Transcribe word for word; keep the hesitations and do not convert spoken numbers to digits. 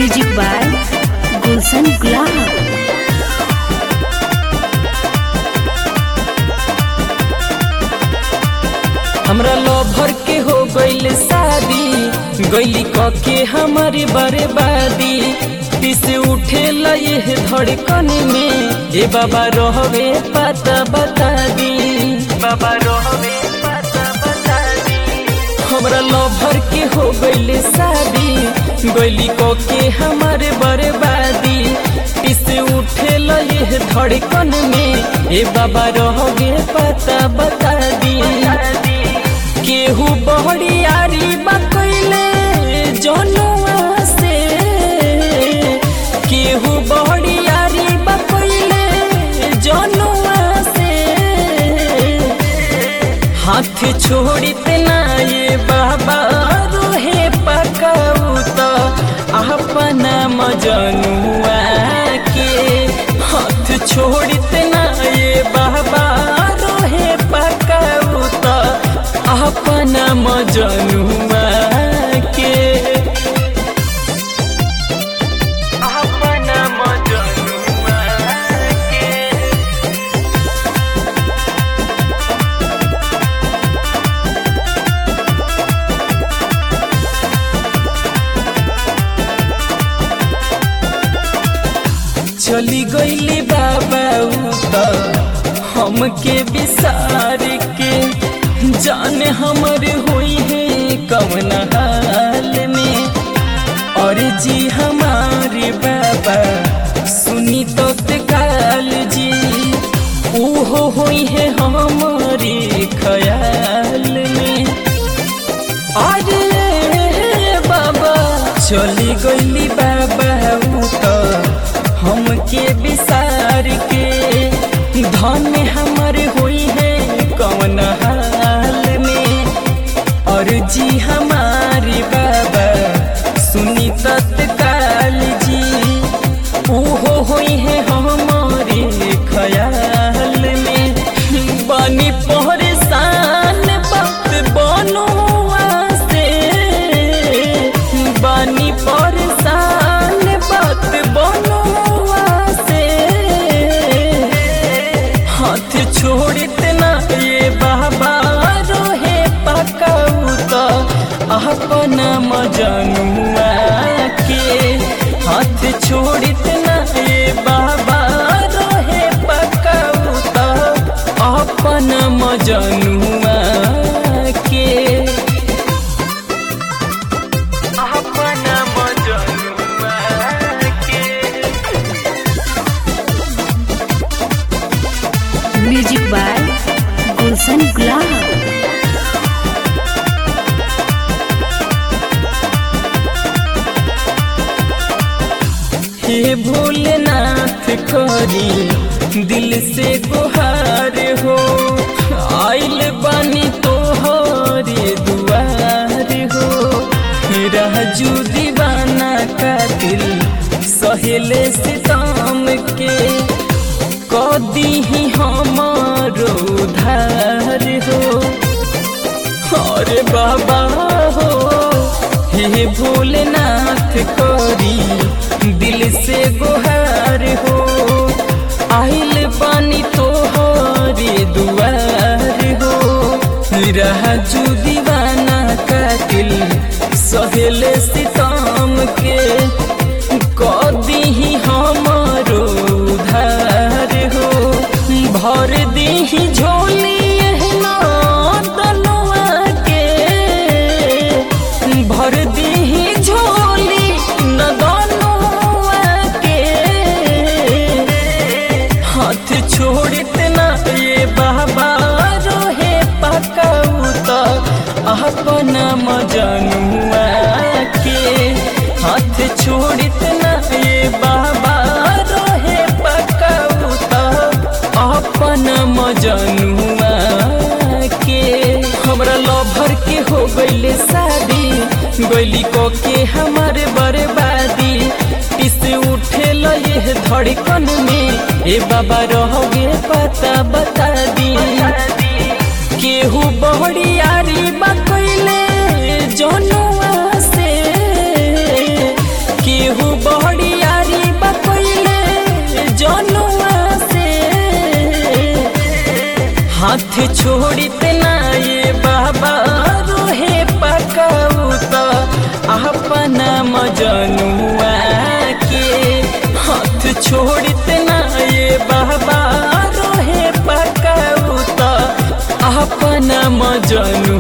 Music by गुलशन गुलाब। हमरा lover के हो गइल शादी, गइली कके हमारी बर्बादी। पिस उठे ये धड़कन में, ए बाबा रहवे पता बता दी, बाबा रहवे पता बता दी। हमरा लवर के हो गइल शादी, गइली कके हमारे बर्बादी। पिस उठे ये धड़कन में, ए बाबा रहवे पता बता दी। केहू बहरी आरी बकैले जनुआ से, केहू बहरी आरी बकैले जनुआ से। हाथ छोड़ते ना ये बाबा रोहे पकाऊ तो अपना मजनुआ के। हाथ छोड़ते ना ये बाबा रोहे पकाऊ तो अपना मजनुआ के, अपना मजनुआ के। चली गइली बाबा तो हमके बिसार के। जाने हमर हुई है कौन हाल में, और जी हमारे बाबा सुनी तो काल जी। उहो हुई है हमारे ख्याल में। अरे बाबा चली गइली बाबा तो हमके बिसार के। धन हमर हुई है कौन हाल में, और जी हमारी बाबा सुनी तत्काल जी। उहो हुई है हमारे ख्याल में। बानी परेशान बात बनुआ से, बानी परेशान बात बनुआ से। हाथ छोड़ते ना ये बाबा रोहे पकाऊ तो अपना मजनुआ के। हाथ छोड़ते ना ये बाबा रोहे पकाऊ तो अपना मजनुआ के, अपना मजनुआ के। म्यूजिक बाय गुलशन गुलाब। हे भोलेनाथ करी दिल से गुहार हो। आइल बानी तोहरे दुआर हो। राजू दीवाना का दिल सहेले सितम के। कदी ही हमारो उधार हो। अरे बाबा हो हे भोलेनाथ करी दिल से गुहार हो। आइल पानी तोहरे दुआर हो। राजू दीवाना का दिल सहेले सितम के। कदी ही हमारो उधार हो। भर दी ही झोली दनुआ के। भर दी ही झोली दनुआ के। हाथ छोड़ते ना ये बाबा रोहे पकाऊ तो अपना मजनुआ के। हाथ छोड़ते ना ये बाबा रोहे पकाऊ तो अपना मजनुआ के। हमरा लवर के हो गइल शादी, गइली कके हमारे बर्बादी। पिस उठे ये धड़कन में, ए बाबा रहवे पता बता दी। केहू बहरी आरी बकैले जनुआ से। केहू हाथ छोड़ित ना ये बाबा रोहे पकाउत अपना मजनुआ के। हाथ छोड़ित ना ये बाबा रोहे पकाउत अपना मजनुआ